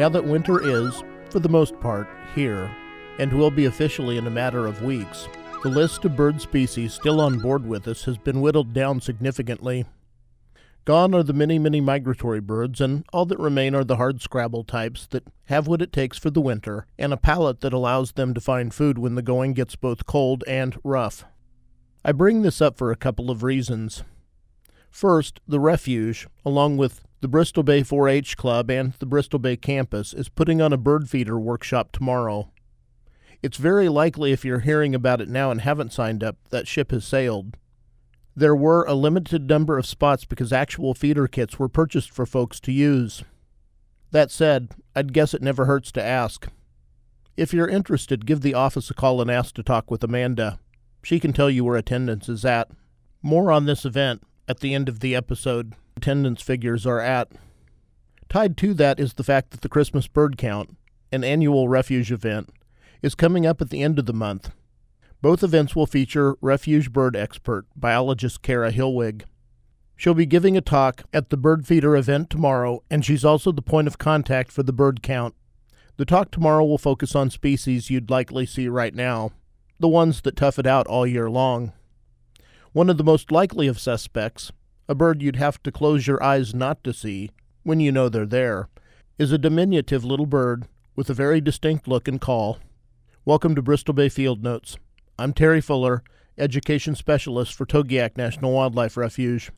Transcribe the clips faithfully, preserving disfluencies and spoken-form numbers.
Now that winter is, for the most part, here, and will be officially in a matter of weeks, the list of bird species still on board with us has been whittled down significantly. Gone are the many, many migratory birds, and all that remain are the hardscrabble types that have what it takes for the winter, and a palate that allows them to find food when the going gets both cold and rough. I bring this up for a couple of reasons. First, the Refuge, along with the Bristol Bay four H Club and the Bristol Bay campus, is putting on a bird feeder workshop tomorrow. It's very likely, if you're hearing about it now and haven't signed up, that ship has sailed. There were a limited number of spots because actual feeder kits were purchased for folks to use. That said, I'd guess it never hurts to ask. If you're interested, give the office a call and ask to talk with Amanda. She can tell you where attendance is at. More on this event at the end of the episode. Attendance figures are at. Tied to that is the fact that the Christmas Bird Count, an annual Refuge event, is coming up at the end of the month. Both events will feature Refuge bird expert, biologist Kara Hillwig. She'll be giving a talk at the Bird Feeder event tomorrow, and she's also the point of contact for the bird count. The talk tomorrow will focus on species you'd likely see right now, the ones that tough it out all year long. One of the most likely of suspects, a bird you'd have to close your eyes not to see when you know they're there, is a diminutive little bird with a very distinct look and call. Welcome to Bristol Bay Field Notes. I'm Terry Fuller, Education Specialist for Togiak National Wildlife Refuge.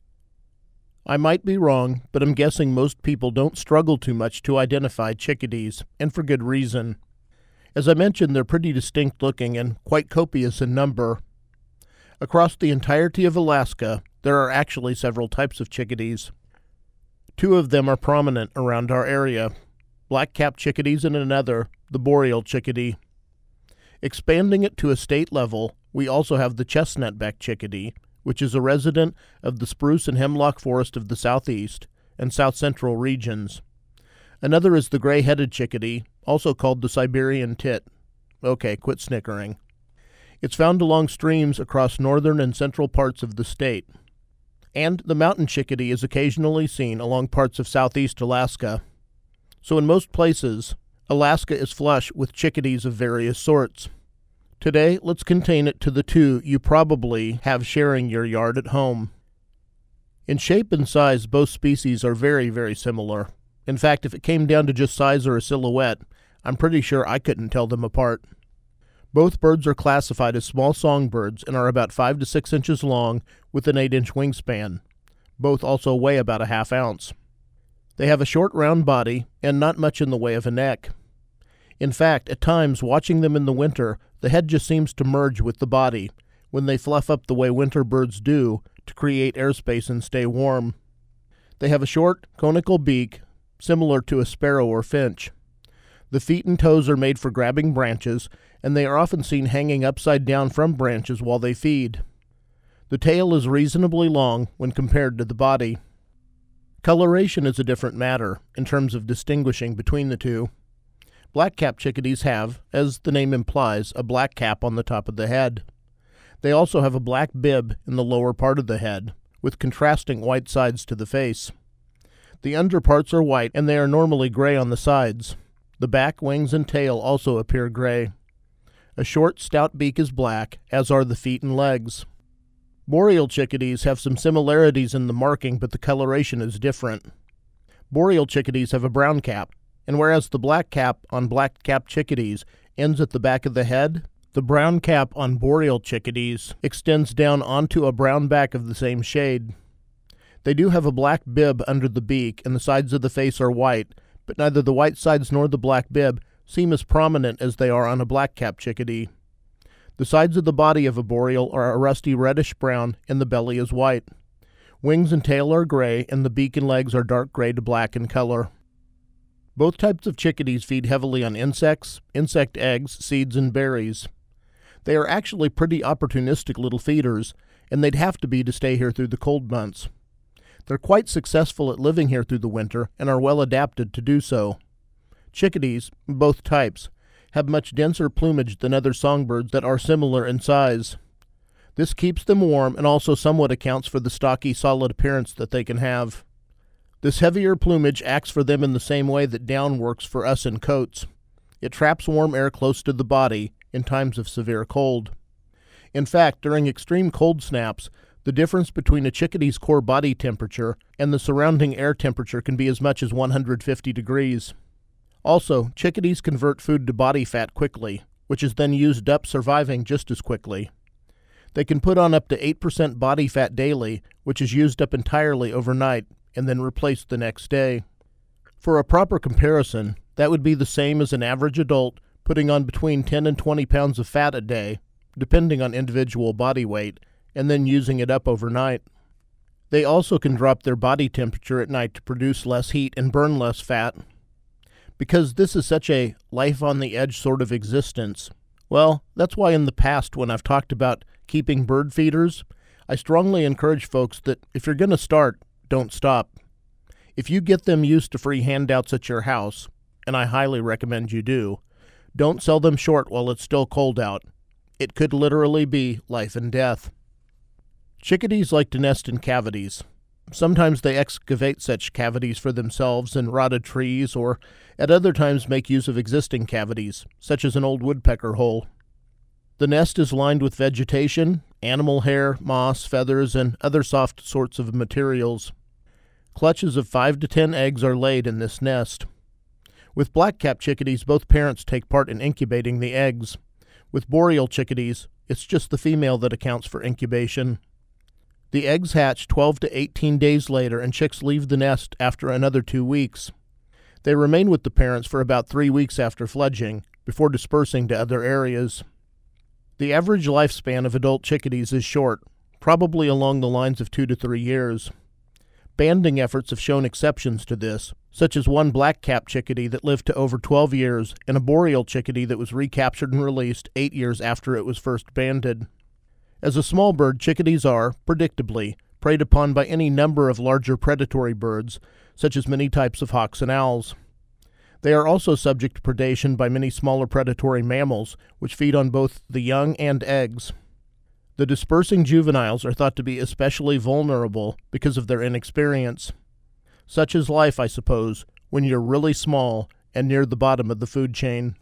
I might be wrong, but I'm guessing most people don't struggle too much to identify chickadees, and for good reason. As I mentioned, they're pretty distinct looking and quite copious in number. Across the entirety of Alaska, there are actually several types of chickadees. Two of them are prominent around our area, black-capped chickadees and another, the boreal chickadee. Expanding it to a state level, we also have the chestnut-backed chickadee, which is a resident of the spruce and hemlock forest of the southeast and south-central regions. Another is the gray-headed chickadee, also called the Siberian tit. Okay, quit snickering. It's found along streams across northern and central parts of the state. And the mountain chickadee is occasionally seen along parts of southeast Alaska. So in most places, Alaska is flush with chickadees of various sorts. Today, let's contain it to the two you probably have sharing your yard at home. In shape and size, both species are very, very similar. In fact, if it came down to just size or a silhouette, I'm pretty sure I couldn't tell them apart. Both birds are classified as small songbirds and are about five to six inches long with an eight inch wingspan. Both also weigh about a half ounce. They have a short, round body and not much in the way of a neck. In fact, at times, watching them in the winter, the head just seems to merge with the body when they fluff up the way winter birds do to create airspace and stay warm. They have a short, conical beak, similar to a sparrow or finch. The feet and toes are made for grabbing branches, and they are often seen hanging upside down from branches while they feed. The tail is reasonably long when compared to the body. Coloration is a different matter in terms of distinguishing between the two. Black-capped chickadees have, as the name implies, a black cap on the top of the head. They also have a black bib in the lower part of the head, with contrasting white sides to the face. The underparts are white, and they are normally gray on the sides. The back, wings, and tail also appear gray. A short, stout beak is black, as are the feet and legs. Boreal chickadees have some similarities in the marking, but the coloration is different. Boreal chickadees have a brown cap, and whereas the black cap on black-capped chickadees ends at the back of the head, the brown cap on boreal chickadees extends down onto a brown back of the same shade. They do have a black bib under the beak, and the sides of the face are white, but neither the white sides nor the black bib seem as prominent as they are on a black-capped chickadee. The sides of the body of a boreal are a rusty reddish-brown, and the belly is white. Wings and tail are gray, and the beak and legs are dark gray to black in color. Both types of chickadees feed heavily on insects, insect eggs, seeds, and berries. They are actually pretty opportunistic little feeders, and they'd have to be to stay here through the cold months. They're quite successful at living here through the winter and are well adapted to do so. Chickadees, both types, have much denser plumage than other songbirds that are similar in size. This keeps them warm and also somewhat accounts for the stocky, solid appearance that they can have. This heavier plumage acts for them in the same way that down works for us in coats. It traps warm air close to the body in times of severe cold. In fact, during extreme cold snaps, the difference between a chickadee's core body temperature and the surrounding air temperature can be as much as one hundred fifty degrees. Also, chickadees convert food to body fat quickly, which is then used up surviving just as quickly. They can put on up to eight percent body fat daily, which is used up entirely overnight and then replaced the next day. For a proper comparison, that would be the same as an average adult putting on between ten and twenty pounds of fat a day, depending on individual body weight, and then using it up overnight. They also can drop their body temperature at night to produce less heat and burn less fat. Because this is such a life-on-the-edge sort of existence, well, that's why in the past when I've talked about keeping bird feeders, I strongly encourage folks that if you're going to start, don't stop. If you get them used to free handouts at your house, and I highly recommend you do, don't sell them short while it's still cold out. It could literally be life and death. Chickadees like to nest in cavities. Sometimes they excavate such cavities for themselves in rotted trees, or at other times make use of existing cavities, such as an old woodpecker hole. The nest is lined with vegetation, animal hair, moss, feathers, and other soft sorts of materials. Clutches of five to ten eggs are laid in this nest. With black-capped chickadees, both parents take part in incubating the eggs. With boreal chickadees, it's just the female that accounts for incubation. The eggs hatch twelve to eighteen days later, and chicks leave the nest after another two weeks. They remain with the parents for about three weeks after fledging, before dispersing to other areas. The average lifespan of adult chickadees is short, probably along the lines of two to three years. Banding efforts have shown exceptions to this, such as one black-capped chickadee that lived to over twelve years and a boreal chickadee that was recaptured and released eight years after it was first banded. As a small bird, chickadees are, predictably, preyed upon by any number of larger predatory birds, such as many types of hawks and owls. They are also subject to predation by many smaller predatory mammals, which feed on both the young and eggs. The dispersing juveniles are thought to be especially vulnerable because of their inexperience. Such is life, I suppose, when you're really small and near the bottom of the food chain.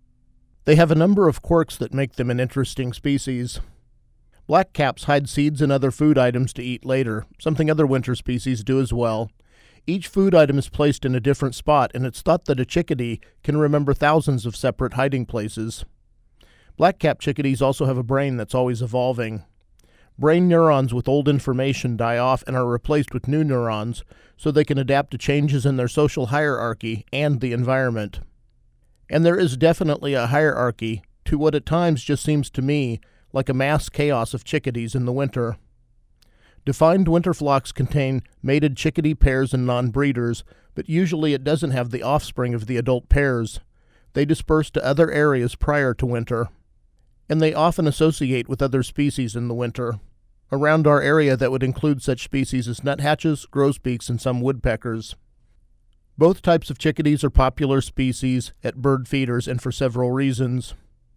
They have a number of quirks that make them an interesting species. Blackcaps hide seeds and other food items to eat later, something other winter species do as well. Each food item is placed in a different spot, and it's thought that a chickadee can remember thousands of separate hiding places. Black-capped chickadees also have a brain that's always evolving. Brain neurons with old information die off and are replaced with new neurons, so they can adapt to changes in their social hierarchy and the environment. And there is definitely a hierarchy to what at times just seems to me like a mass chaos of chickadees in the winter. Defined winter flocks contain mated chickadee pairs and non-breeders, but usually it doesn't have the offspring of the adult pairs. They disperse to other areas prior to winter, and they often associate with other species in the winter. Around our area that would include such species as nuthatches, grosbeaks, and some woodpeckers. Both types of chickadees are popular species at bird feeders and for several reasons.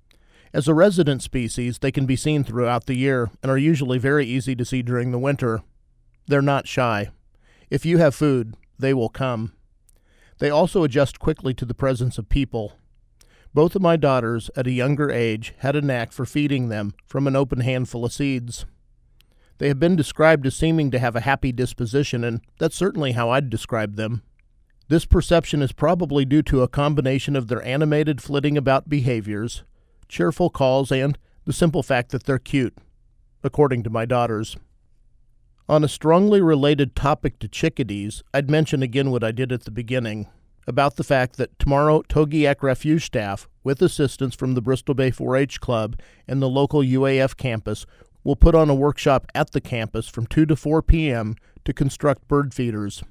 As a resident species, they can be seen throughout the year and are usually very easy to see during the winter. They're not shy. If you have food, they will come. They also adjust quickly to the presence of people. Both of my daughters, at a younger age, had a knack for feeding them from an open handful of seeds. They have been described as seeming to have a happy disposition, and that's certainly how I'd describe them. This perception is probably due to a combination of their animated flitting about behaviors, cheerful calls, and the simple fact that they're cute, according to my daughters. On a strongly related topic to chickadees, I'd mention again what I did at the beginning, about the fact that tomorrow Togiak Refuge staff, with assistance from the Bristol Bay four H Club and the local U A F campus, will put on a workshop at the campus from two to four p.m. to construct bird feeders.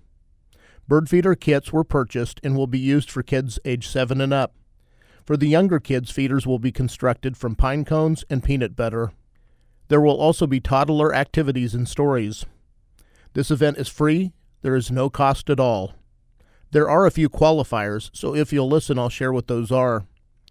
Bird feeder kits were purchased and will be used for kids age seven and up. For the younger kids, feeders will be constructed from pine cones and peanut butter. There will also be toddler activities and stories. This event is free. There is no cost at all. There are a few qualifiers, so if you'll listen, I'll share what those are.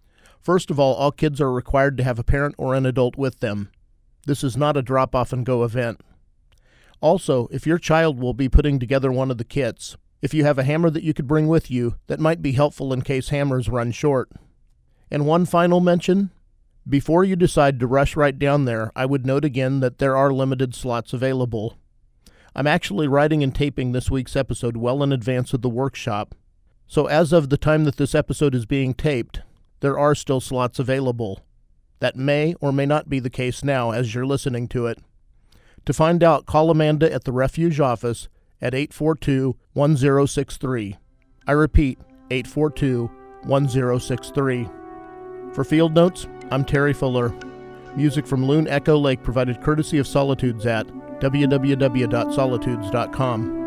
First of all, all kids are required to have a parent or an adult with them. This is not a drop-off-and-go event. Also, if your child will be putting together one of the kits, if you have a hammer that you could bring with you, that might be helpful in case hammers run short. And one final mention, before you decide to rush right down there, I would note again that there are limited slots available. I'm actually writing and taping this week's episode well in advance of the workshop, so as of the time that this episode is being taped, there are still slots available. That may or may not be the case now as you're listening to it. To find out, call Amanda at the Refuge office at eight four two, one zero six three. I repeat, eight four two, one zero six three. For Field Notes, I'm Terry Fuller. Music from Loon Echo Lake provided courtesy of Solitudes at w w w dot solitudes dot com.